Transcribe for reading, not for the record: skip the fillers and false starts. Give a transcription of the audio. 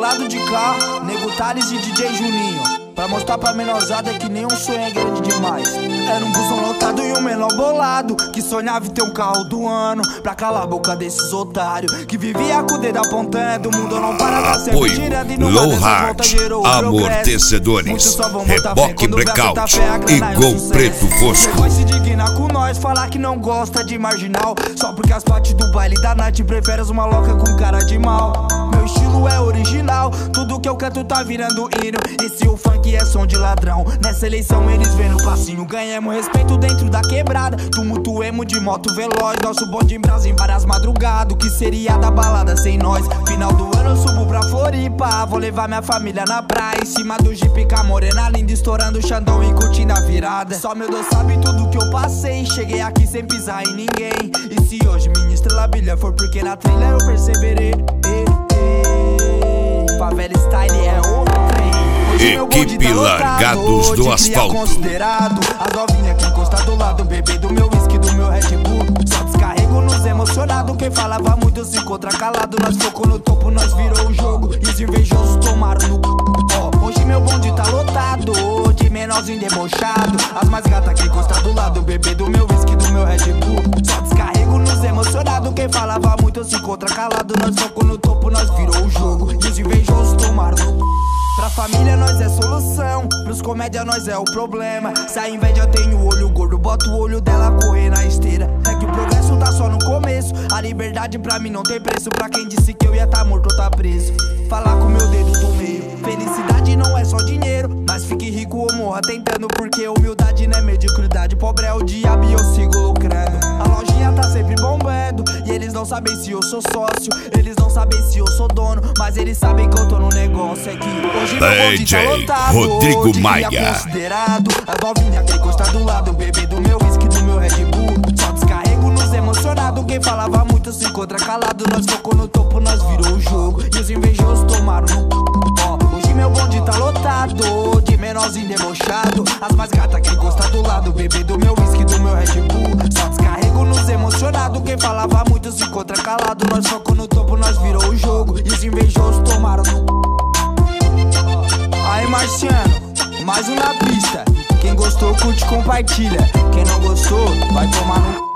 lado de cá, Nego Thales e DJ Juninho, pra mostrar pra menosada que nenhum sonho é grande demais. Era um busão lotado e um menor bolado que sonhava em ter um carro do ano, pra calar a boca desses otários que vivia com o dedo apontando. O mundo não para pra sempre girando e numa dessas voltas gerou o amortecedores, reboque blackout e gol preto fosco. Vai se dignar com nós, falar que não gosta de marginal, só porque as partes do baile da night prefere as maloca com cara de mal. Meu estilo é original, tudo que eu canto tá virando hino. E se o funk é som de ladrão, nessa eleição eles vêm no passinho. Ganhamos respeito dentro da quebrada, tumultuemos de moto veloz. Nosso bonde em Brasília em várias madrugadas, o que seria da balada sem nós? Final do ano eu subo pra Floripa, vou levar minha família na praia, em cima do Jeep com a morena linda, estourando o Xandão e curtindo a virada. Só meu Deus sabe tudo que eu passei, cheguei aqui sem pisar em ninguém. E se hoje minha estrela brilha, for porque na trilha eu perseverei. Favela Style é o trem. Equipe Largados do Asfalto. Considerado as novinhas que encosta do lado, bebê do meu whisky, do meu Red Bull. Só descarrego nos emocionados. Quem falava muito se encontra calado. Nós focou no topo, nós virou o jogo e os invejosos tomaram no ó. Hoje meu bonde tá lotado de menorzinho debochado. As mais gatas que encosta do lado, bebê do meu whisky, do meu Red Bull. Só descarrego nos emocionados. Quem falava muito se encontra calado. Nós focou no topo, nós virou o jogo e os invejosos tomaram no pra família nós é solução, pros comédia nós é o problema. Se a inveja tem o olho gordo, bota o olho dela correr na esteira. É que o progresso tá só no começo, a liberdade pra mim não tem preço. Pra quem disse que eu ia tá morto ou tá preso, falar com meu dedo do meio. Felicidade não é só dinheiro, mas fique rico ou morra tentando. Porque humildade não é mediocridade, pobre é o diabo e eu sigo lucrando. A lojinha tá sempre bombando e eles não sabem se eu sou sócio, eles não sabem se eu sou dono, mas eles sabem que eu tô no negócio. É que hoje meu bonde tá lotado, Rodrigo Maia considerado a novinha que encosta do lado, o bebê do meu whisky, do meu Red Bull. Só descarrego nos emocionados. Quem falava muito se encontra calado. Nós focou no topo, nós virou o jogo e os invejosos tomaram no ó. Hoje meu bonde tá lotado de menorzinho debochado. As mais gatas que encosta do lado, o bebê do meu whisky, do meu Red Bull. Só descarrego nos emocionados. Quem falava muito se encontra calado. Nós focou no topo, nós virou o jogo e os invejosos tomaram no aí, Marciano, mais um na pista. Quem gostou, curte, compartilha. Quem não gostou, vai tomar no